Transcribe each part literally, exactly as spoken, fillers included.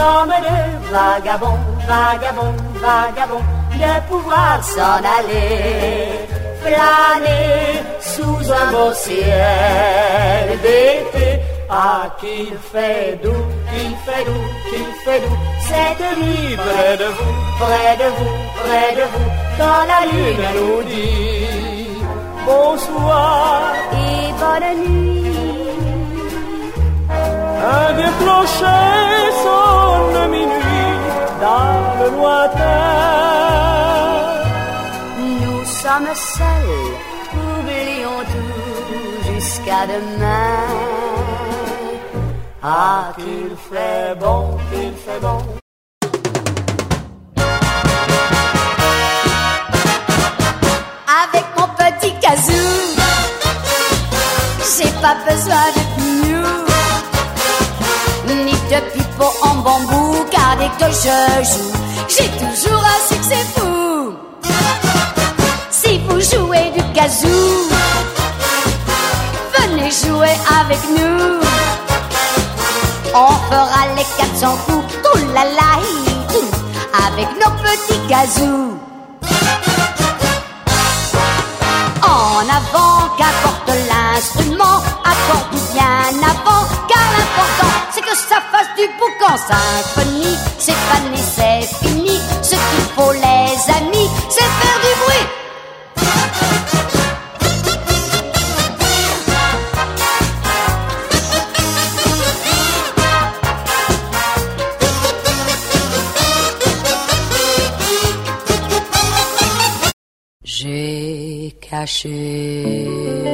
comme deux vagabonds, vagabonds, vagabonds, de pouvoir s'en aller, flâner sous un beau ciel d'été. Ah, qu'il fait doux, qu'il fait doux, qu'il fait doux, cette nuit près de vous, près de vous, près de vous, quand la lune nous dit bonsoir et bonne nuit. Un des clochers sonne minuit dans le lointain. Nous sommes seuls, oublions tout jusqu'à demain. Ah, qu'il fait bon, qu'il fait bon. Avec mon petit kazoo, j'ai pas besoin de pignou, ni de pipeau en bambou, car dès que je joue, j'ai toujours un succès fou. Si vous jouez du kazoo, venez jouer avec nous. On fera les quatre cents coups, tout la la tout, avec nos petits kazoo. En avant, qu'importe l'instrument, accorde bien avant, car l'important c'est que ça fasse du boucan. Symphonie, c'est fané, c'est fini. Ce qu'il faut, les amis, c'est faire du bruit. J'ai caché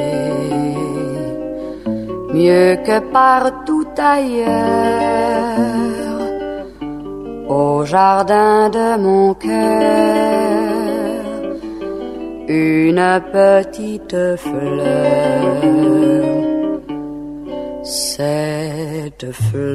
mieux que partout ailleurs au jardin de mon cœur une petite fleur, cette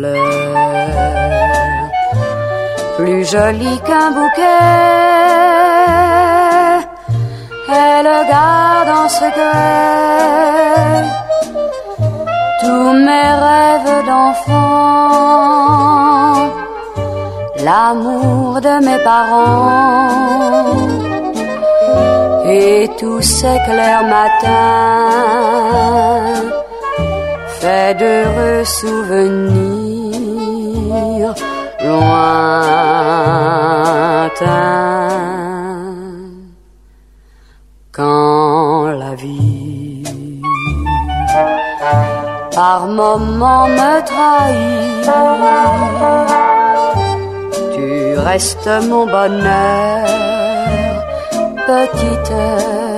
fleur plus jolie qu'un bouquet, elle garde en secret tous mes rêves d'enfant, l'amour de mes parents et tous ces clairs matins faits d'heureux souvenirs lointains. Quand la vie par moments me trahit, tu restes mon bonheur, petite